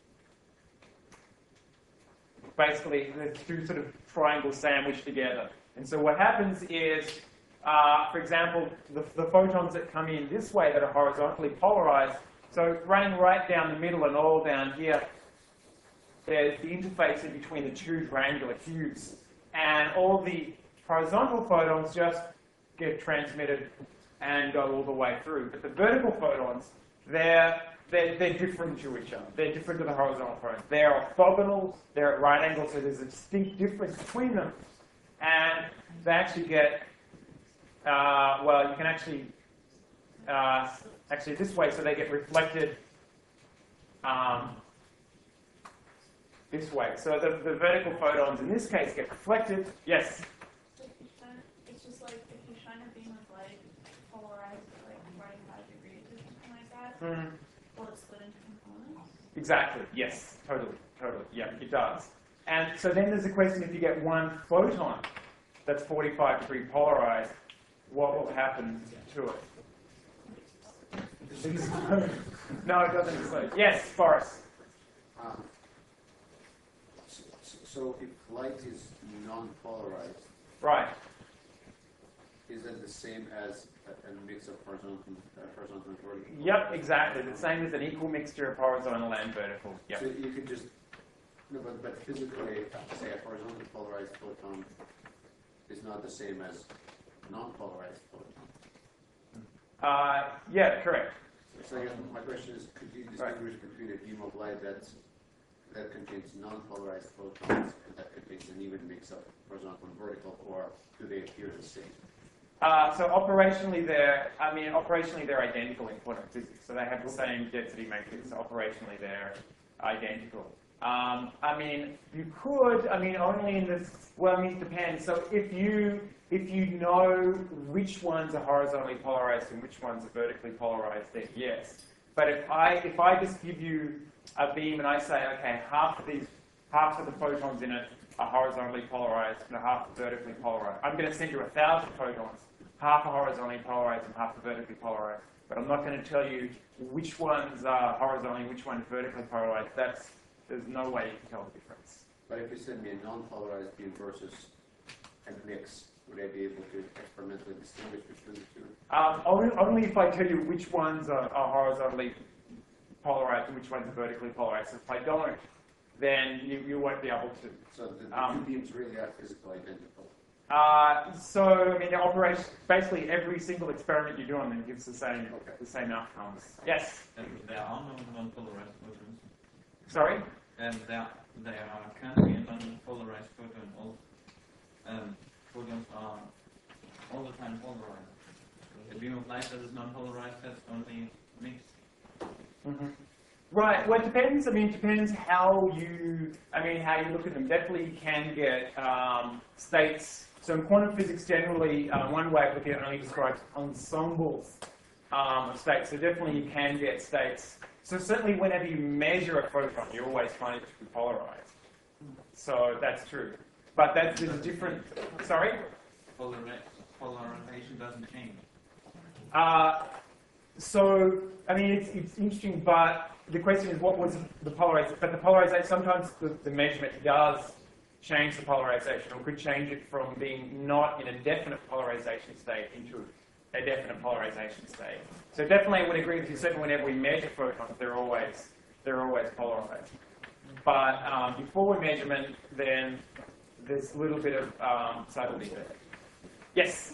Basically, the two sort of triangles sandwiched together. And so what happens is, uh, for example, the, the photons that come in this way that are horizontally polarized, so running right down the middle and all down here, there's the interface in between the two triangular cubes. And all the horizontal photons just get transmitted and go all the way through. But the vertical photons, they're They're, they're different to each other. They're different to the horizontal photons. They're orthogonal, they're at right angles, so there's a distinct difference between them. And they actually get, uh, well, you can actually, uh, actually this way, so they get reflected um, this way. So the, the vertical photons in this case get reflected. Yes? It's just like if you shine a beam of light polarized at like forty-five degrees or something like that. Mm. Will it split into components? Exactly, yes, totally, totally, yeah, it does. And so then there's a question, if you get one photon that's forty-five degree polarized, what will happen to it? No, it doesn't explode. Yes, Boris. Um, so, so if light is non-polarized, Right. is it the same as a, a mix of horizontal, uh, horizontal and vertical? Yep, exactly. The same as an equal mixture of horizontal and vertical. Yep. So you could just, no, but, but physically, say a horizontal polarized photon is not the same as non-polarized photon. Uh, yeah, correct. So I guess my question is, could you distinguish between a beam of light that's, that contains non-polarized photons and that contains an even mix of horizontal and vertical, or do they appear the same? Uh, so operationally, they're, I mean, operationally they're identical in quantum physics. So they have the same density matrix. So operationally, they're identical. Um, I mean, you could, I mean, only in this, well, I mean, it depends. So if you, if you know which ones are horizontally polarized and which ones are vertically polarized, then yes. But if I, if I just give you a beam and I say, okay, half of these, half of the photons in it are horizontally polarized and half are vertically polarized, I'm going to send you a thousand photons. Half are horizontally polarized and half are vertically polarized. But I'm not going to tell you which ones are horizontally and which ones are vertically polarized. That's, there's no way you can tell the difference. But if you send me a non-polarized beam versus a mix, would I be able to experimentally distinguish between the two? Um, only, only if I tell you which ones are, are horizontally polarized and which ones are vertically polarized. If I don't, then you, you won't be able to. So the, the Um, two beams really are physically identical. Uh, so, I mean, the operation, basically every single experiment you do on them gives the same, Okay. the same outcomes. Yes? And there are no non-polarized photons. Sorry? And there, there are can be a non-polarized photon. All um, photons are all the time polarized. A beam of light that is non-polarized that's only mixed. Mm-hmm. Right. Well, it depends. I mean, it depends how you. I mean, how you look at them. Definitely, you can get um, states. So in quantum physics, generally, uh, one way of looking at it only describes ensembles um, of states. So definitely, you can get states. So certainly, whenever you measure a photon, you always find it to be polarized. So that's true. But that's there's a different. Sorry. Polari- polarization doesn't change. Uh, so I mean, it's it's interesting, but the question is, what was the polarization? But the polarization, sometimes the, the measurement does change the polarization, or could change it from being not in a definite polarization state into a definite polarization state. So definitely, I would agree with you. Certainly, whenever we measure photons, they're always they're always polarized. But um, before measurement, then there's a little bit of um, subtlety there. Yes.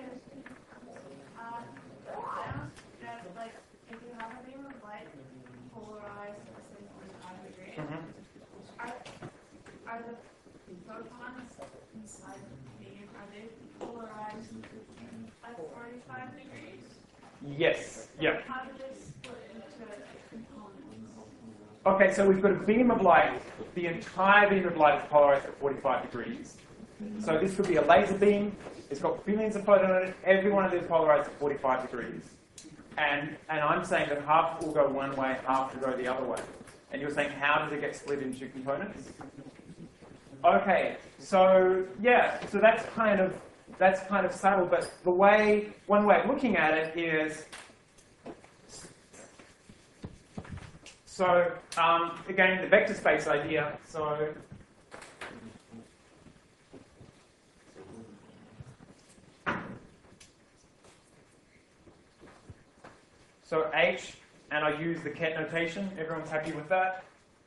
Um, I asked that, like, if you have a beam of light polarized, let's say forty-five degrees, Mm-hmm. are, are the photons inside the beam, are they polarized at forty-five degrees? Yes. Yeah. How do they split into components? Okay, so we've got a beam of light. The entire beam of light is polarized at forty-five degrees. So this could be a laser beam. It's got billions of photons in it. Every one of these is polarized at forty-five degrees. And, and I'm saying that half will go one way, half will go the other way. And you're saying, how does it get split into two components? Okay, so yeah, so that's kind of that's kind of subtle, but the way one way of looking at it is, so um, again the vector space idea. So so H, and I use the ket notation. Everyone's happy with that?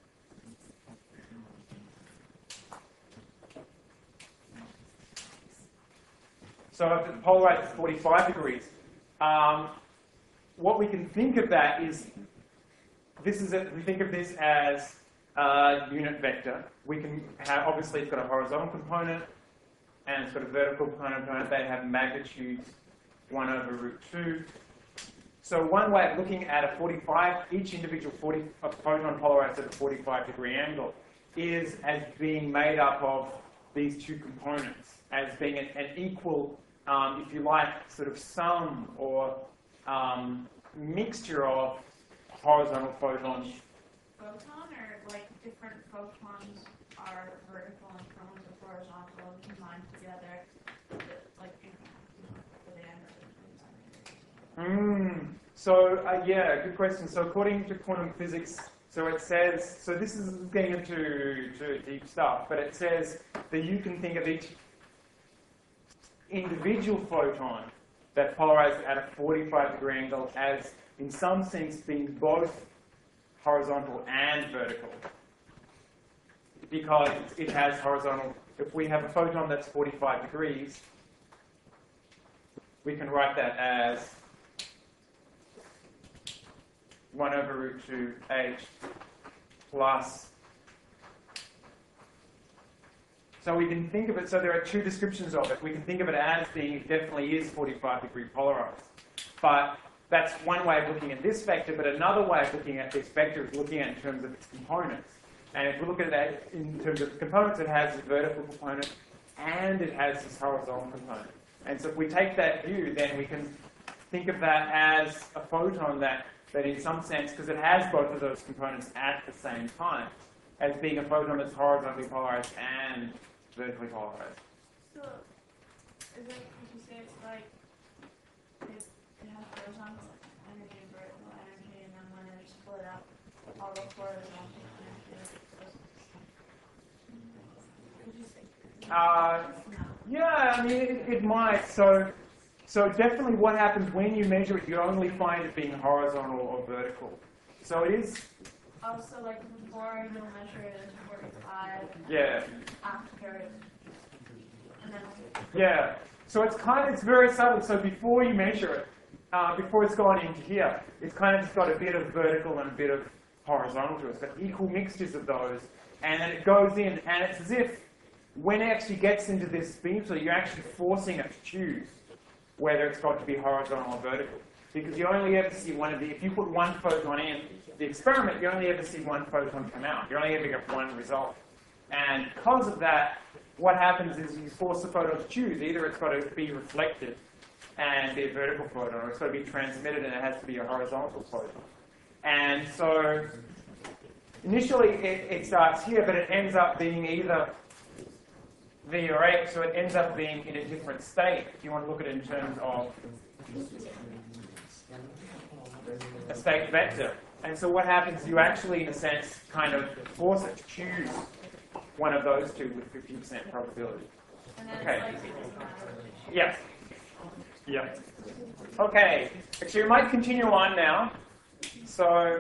So if it's polarized at forty-five degrees, um, what we can think of that is, this is a, we think of this as a unit vector. We can have, obviously it's got a horizontal component, and it's got a vertical component. They have magnitudes one over root two. So one way of looking at a forty-five, each individual forty, a photon polarized at a forty-five degree angle is as being made up of these two components, as being an, an equal, um, if you like, sort of sum or um, mixture of horizontal photons. Photon, or like different photons are vertical and chromes are horizontal and combined together, like for the end. Mm. So uh, yeah, good question. So according to quantum physics, so it says, so this is getting into to deep stuff, but it says that you can think of each individual photon that's polarized at a forty-five degree angle as, in some sense, being both horizontal and vertical, because it has horizontal. If we have a photon that's forty-five degrees, we can write that as one over root two H plus. So we can think of it, so there are two descriptions of it. We can think of it as being, it definitely is forty-five degree polarized. But that's one way of looking at this vector, but another way of looking at this vector is looking at it in terms of its components. And if we look at it in terms of components, it has a vertical component and it has this horizontal component. And so if we take that view, then we can think of that as a photon that that in some sense, because it has both of those components at the same time, as being a photon that's horizontally polarized and vertically polarized. So, is it, would you say it's like, it, it has horizontal energy and vertical energy, and then when they're split up, all the horizontal energy goes. Would you say? Uh, No. yeah, I mean, it, it might. So, so definitely what happens when you measure it, you only find it being horizontal or vertical. So it is, Also, like before you'll measure it as forty-five, yeah, after, and then. yeah. So it's kind of, it's very subtle. So before you measure it, uh, before it's gone into here, it's kind of just got a bit of vertical and a bit of horizontal to it. It's got equal mixtures of those. And then it goes in, and it's as if when it actually gets into this beam, so you're actually forcing it to choose whether it's got to be horizontal or vertical. Because you only ever see one of the, if you put one photon in the experiment, you only ever see one photon come out. You only ever get one result. And because of that, what happens is you force the photon to choose. Either it's got to be reflected and be a vertical photon, or it's got to be transmitted and it has to be a horizontal photon. And so initially it, it starts here, but it ends up being either V or H, so it ends up being in a different state if you want to look at it in terms of a state vector. And so what happens, you actually, in a sense, kind of force it to choose one of those two with fifty percent probability. And then Okay. it's like, Yes. Yeah. Okay. Actually, we might continue on now. So,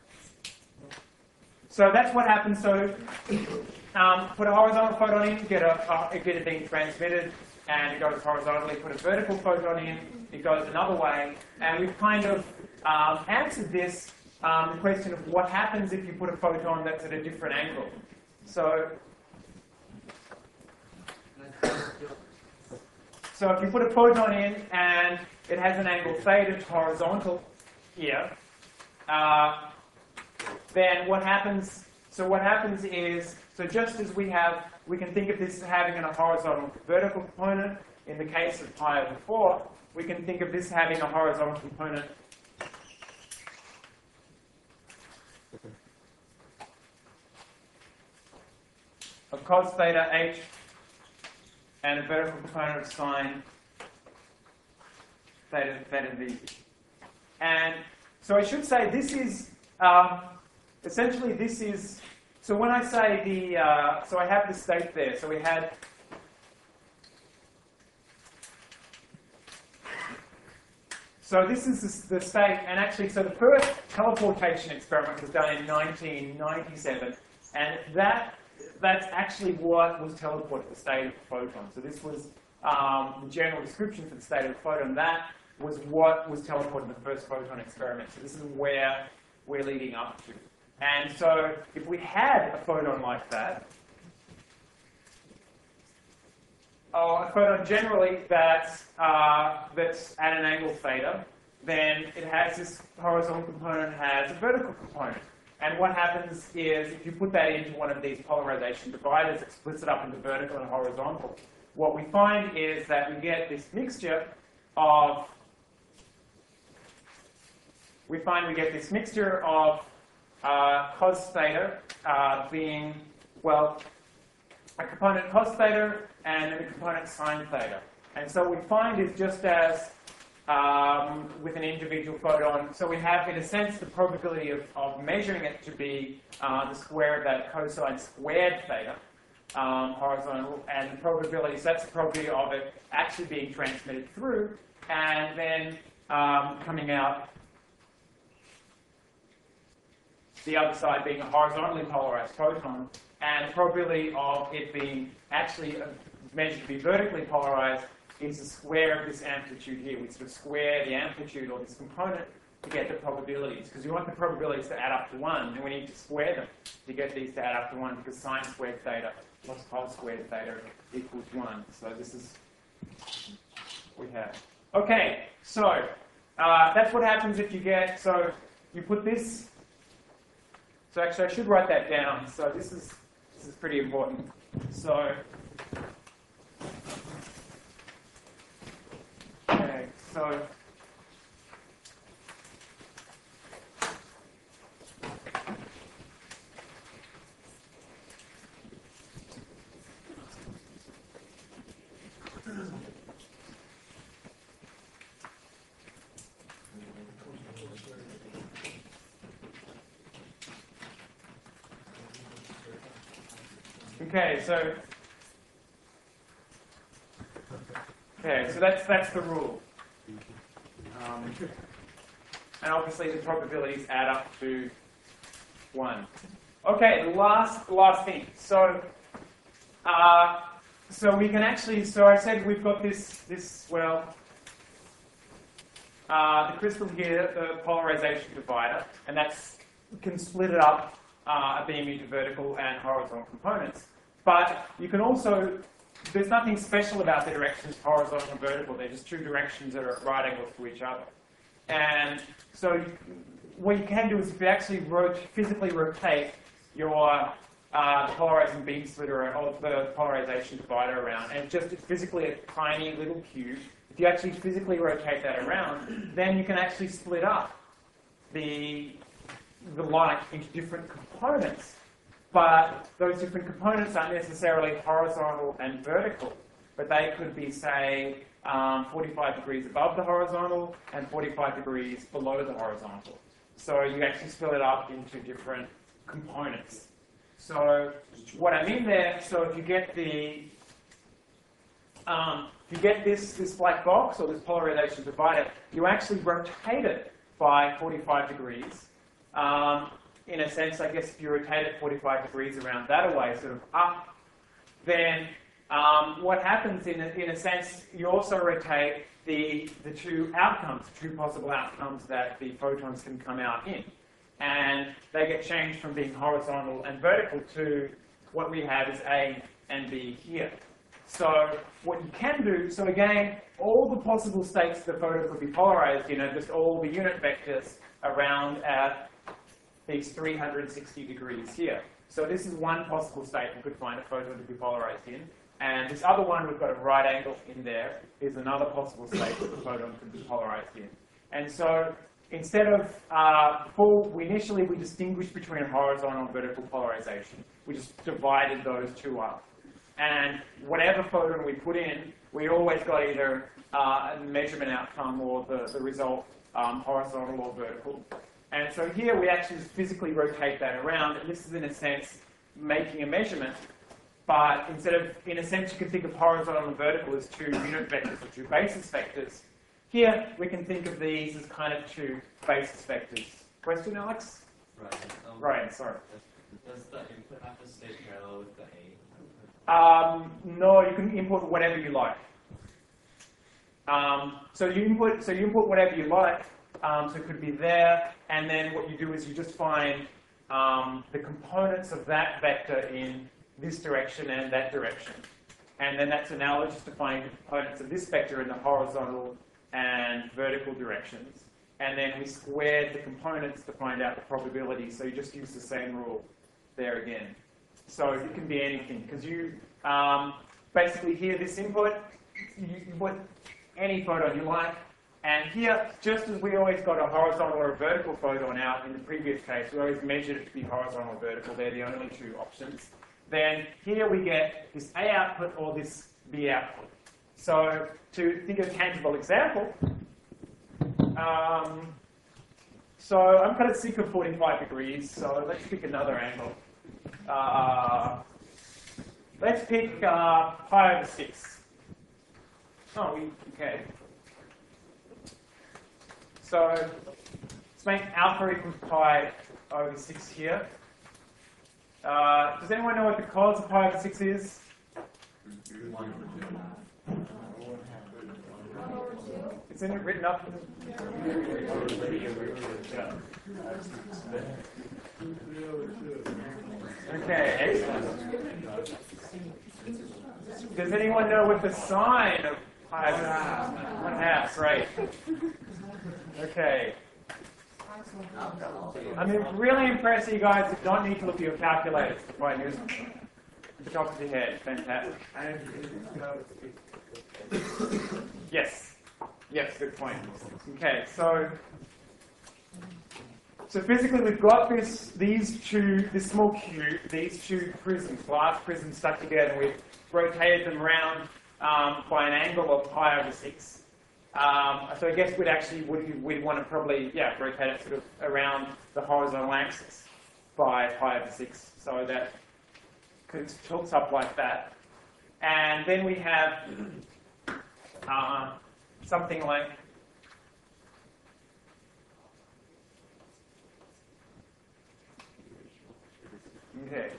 so that's what happens. So, um, put a horizontal photon in, get a uh, get it being transmitted, and it goes horizontally. Put a vertical photon in, it goes another way, and we've kind of um, answered this um, the question of what happens if you put a photon that's at a different angle. So. So if you put a photon in and it has an angle theta, it's horizontal here, uh, then what happens, so what happens is, so just as we have, we can think of this as having a horizontal vertical component. In the case of pi over four, we can think of this having a horizontal component of cos theta h and a vertical component of sine theta, theta v. And so I should say this is, um, essentially this is, so when I say the, uh, so I have the state there. So we had, so this is the, the state, and actually, so the first teleportation experiment was done in nineteen ninety-seven, and that that's actually what was teleported, the state of the photon. So this was um, the general description for the state of the photon. That was what was teleported in the first photon experiment. So this is where we're leading up to. And so if we had a photon like that, or a photon generally that's, uh, that's at an angle theta, then it has this horizontal component, has a vertical component. And what happens is, if you put that into one of these polarization dividers, it splits it up into vertical and horizontal. What we find is that we get this mixture of, we find we get this mixture of uh, cos theta uh, being, well, a component cos theta and a component sine theta. And so what we find is just as Um, with an individual photon. So we have, in a sense, the probability of, of measuring it to be uh, the square of that cosine squared theta, um, horizontal, and the probability, so that's the probability of it actually being transmitted through, and then um, coming out the other side being a horizontally polarized photon, and the probability of it being actually measured to be vertically polarized is the square of this amplitude here. We sort of square the amplitude or this component to get the probabilities, because we want the probabilities to add up to one, and we need to square them to get these to add up to one, because sine squared theta plus cos squared theta equals one. So this is what we have. Okay, so uh, that's what happens if you get, so you put this, so actually I should write that down. So this is, this is pretty important. So, okay, so Okay, so okay, so that's that's the rule, um, and obviously the probabilities add up to one. Okay, the last the last thing. So, uh, so we can actually. So I said we've got this this well, uh, the crystal here, the polarization divider, and that's we can split it up. Uh, being into vertical and horizontal components. But you can also, there's nothing special about the directions horizontal and vertical. They're just two directions that are at right angles to each other. And so what you can do is if you actually rot physically rotate your uh, polarizing beam splitter or the polarization divider around, and just it's physically a tiny little cube, if you actually physically rotate that around, then you can actually split up the the light into different components, but those different components aren't necessarily horizontal and vertical, but they could be, say, um, forty-five degrees above the horizontal and forty-five degrees below the horizontal. So you actually split it up into different components. So what I mean there, so if you get the, um, if you get this, this black box or this polarization divider, you actually rotate it by forty-five degrees. Um, in a sense, I guess if you rotate it forty-five degrees around that away, sort of up, then um, what happens in a, in a sense, you also rotate the, the two outcomes, two possible outcomes that the photons can come out in. And they get changed from being horizontal and vertical to what we have is A and B here. So what you can do, so again, all the possible states the photon could be polarized, you know, just all the unit vectors around at these three hundred sixty degrees here. So this is one possible state we could find a photon to be polarized in. And this other one, we've got a right angle in there, is another possible state that the photon could be polarized in. And so instead of uh, full, we initially we distinguished between horizontal and vertical polarization. We just divided those two up. And whatever photon we put in, we always got either uh, a measurement outcome or the, the result um, horizontal or vertical. And so here we actually just physically rotate that around, and this is in a sense making a measurement. But instead of, in a sense, you can think of horizontal and vertical as two unit vectors or two basis vectors. Here, we can think of these as kind of two basis vectors. Question, Alex? Right. Um, Right, sorry. Does the input have to stay parallel with the A? Um, no, you can input whatever you like. Um, so you input, so you input whatever you like. Um, so it could be there, and then what you do is you just find um, the components of that vector in this direction and that direction. And then that's analogous to finding the components of this vector in the horizontal and vertical directions. And then we squared the components to find out the probability, so you just use the same rule there again. So it can be anything, because you um, basically here, this input, you, you put any photon you like, and here, just as we always got a horizontal or a vertical photon out in the previous case, we always measured it to be horizontal or vertical, they're the only two options. Then here we get this A output or this B output. So to think of a tangible example, um, so I'm kind of sick of forty-five degrees, so let's pick another angle. Uh, let's pick uh, pi over six. Oh, we, okay. So let's make alpha equals pi over six here. Uh, does anyone know what the cos of pi over six is? Isn't it written up? Okay, excellent. Does anyone know what the sine of pi over six? One half, right. Okay. I'm really impressed that you guys don't need to look at your calculators to find this at the top of your head. Fantastic. Yes. Yes, good point. Okay, so so physically we've got this these two this small cube, these two prisms, glass prisms stuck together, and we've rotated them around um, by an angle of pi over six. Um, so I guess we'd actually would we'd want to probably yeah rotate it sort of around the horizontal axis by pi over six, so that it tilts up like that. And then we have uh, something like okay.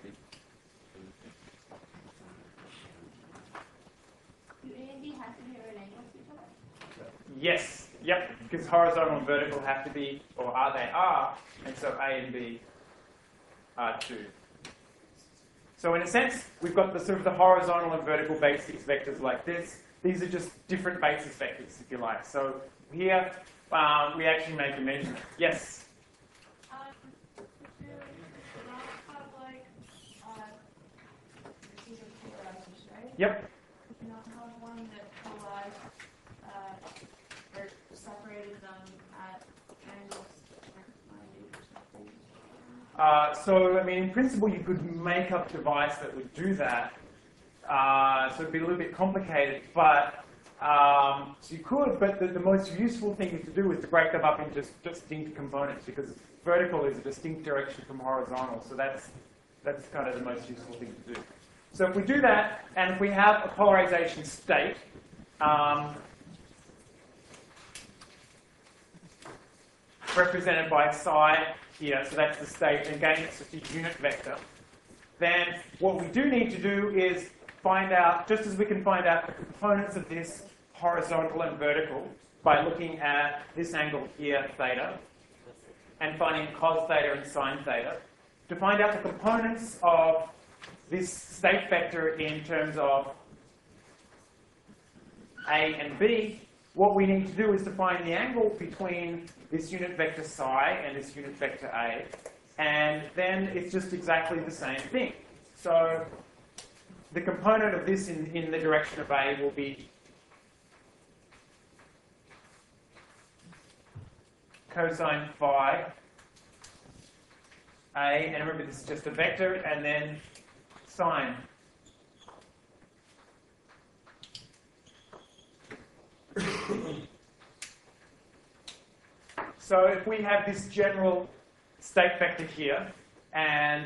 Do A and B have to be at an angle to each other? Yes, yep, because horizontal and vertical have to be, or are they are, and so A and B are too. So in a sense, we've got the sort of the horizontal and vertical basis vectors like this. These are just different basis vectors, if you like. So here, um, we actually make a measurement. Yes? Um, would you not have like, uh, these are polarizers, right? Yep. Would you not have one that polarized, uh, or separated them at angles like ninety or something? Uh, so, I mean, in principle, you could make up a device that would do that. Uh, so it'd be a little bit complicated, but um, so you could, but the, the most useful thing to do is to break them up into just distinct components, because vertical is a distinct direction from horizontal, so that's, that's kind of the most useful thing to do. So if we do that, and if we have a polarization state, um, represented by psi here, so that's the state, and again, it's just a unit vector, then what we do need to do is find out, just as we can find out the components of this horizontal and vertical by looking at this angle here, theta, and finding cos theta and sine theta, to find out the components of this state vector in terms of A and B, what we need to do is to find the angle between this unit vector psi and this unit vector A, and then it's just exactly the same thing. So the component of this in, in the direction of A will be cosine phi A, and remember this is just a vector, and then sine. So if we have this general state vector here, and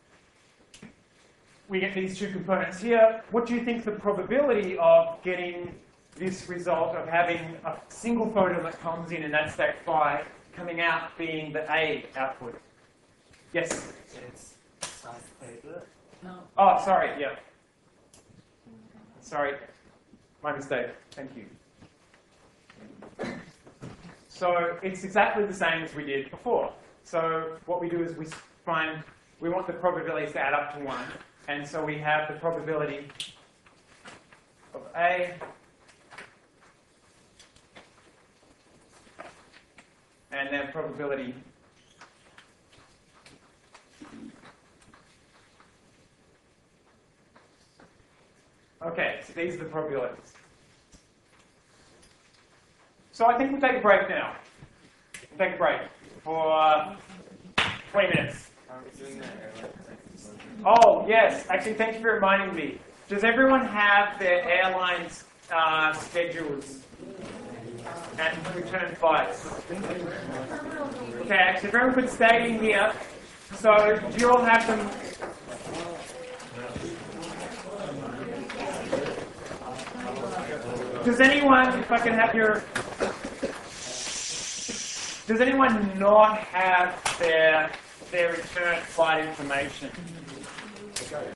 we get these two components here, what do you think the probability of getting this result of having a single photon that comes in in that state phi coming out being the A output? Yes? It's size paper. No. Oh, sorry, yeah. Sorry, my mistake. Thank you. So it's exactly the same as we did before. So what we do is we find, we want the probabilities to add up to one. And so we have the probability of A and then probability Okay, so these are the probabilities. So I think we'll take a break now. We'll take a break for uh, twenty minutes. Oh, yes. Actually, thank you for reminding me. Does everyone have their airlines uh, schedules and return flights? Okay, actually, if everyone could stay in here. So, do you all have them? Does anyone, if I can have your... Does anyone not have their, their return flight information?